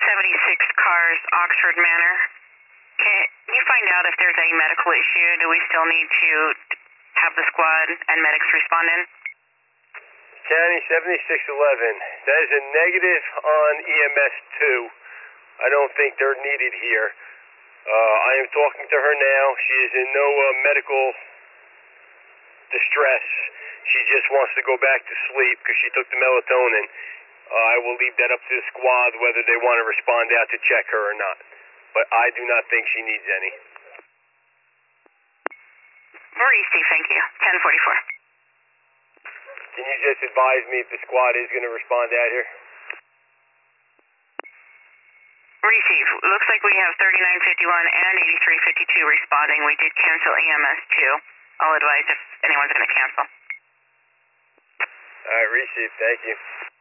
76 Cars, Oxford Manor. Can you find out if there's a medical issue? Do we still need to have the squad and medics respond in? County 7611, that is a negative on EMS 2. I don't think they're needed here. I am talking to her now. She is in no medical distress. She just wants to go back to sleep because she took the melatonin. I will leave that up to the squad whether they want to respond out to check her or not. But I do not think she needs any. Receive, thank you. 1044. Can you just advise me if the squad is going to respond out here? Receive. Looks like we have 3951 and 8352 responding. We did cancel EMS 2. I'll advise if anyone's going to cancel. All right, receive. Thank you.